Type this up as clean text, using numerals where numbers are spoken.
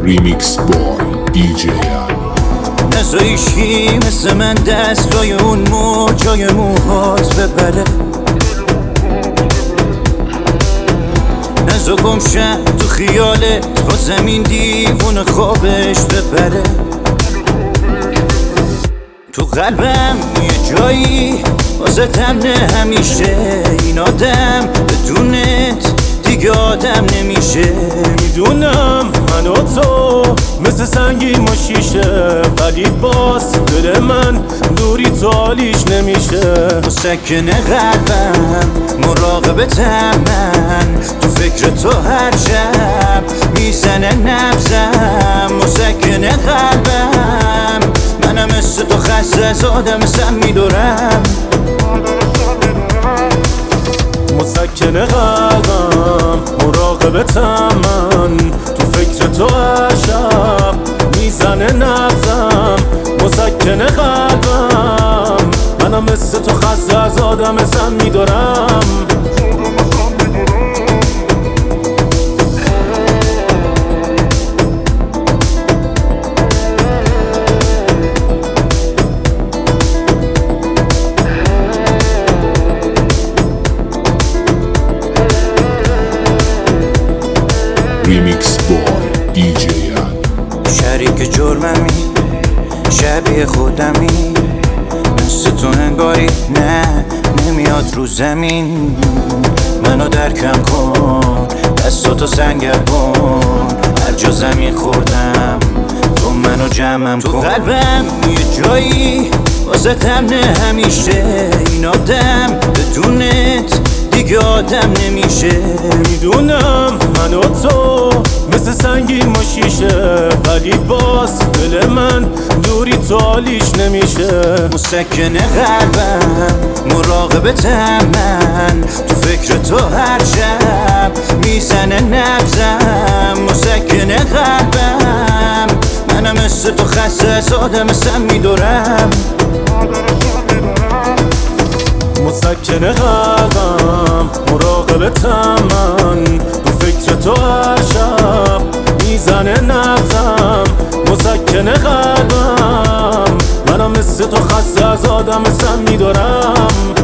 ریمیکس بای دیجی نزایشی مثل من دستای اون موجای موهات ببره، نزا گمشه تو خیالت با زمین دیوون خوابش ببره. تو قلبم یه جایی واسه تمنه همیشه، این آدم بدونت دیگه آدم نمیشه. میدونم من و تو مثل سنگی ما شیشه، ولی باز دل من دوری تو حالیش نمیشه. مسکن قلبم مراقبتم من، تو فکر تو هر شب میزنه نبزم. مسکن قلبم منم مثل تو خسته از آدم سم میدارم. مسکن قلبم مراقبتم من، تو فکر تو هر شب میزنه نبزم. مسکن قلبم منم مثل تو خسته از آدم سم میدارم. ریمیکس بای دیجی شریک جرممی شبیه خودمی، مثل تو انگاری نه نمیاد رو زمین. منو درکم کن دستاتو سنگر کن، هر جا زمین خوردم تو منو جمعم کن. تو قلبم یه جایی واسه تمنه همیشه، این آدم بدونت دیگه آدم نمیشه. میدونم من و تو مثل سنگی ما شیشه، ولی باز دل من دوری تو حالیش نمیشه. مسکن قلبم مراقبتم من، تو فکر تو هر شب میزنه نبزم. مسکن قلبم منم مثل تو خسته از آدم سم میدارم. مسکن قلبم مراقبتم من، تو فکر تو هر شب میزنه نبزم. مسکن قلبم منم مثل تو خسته از آدم سم میدارم.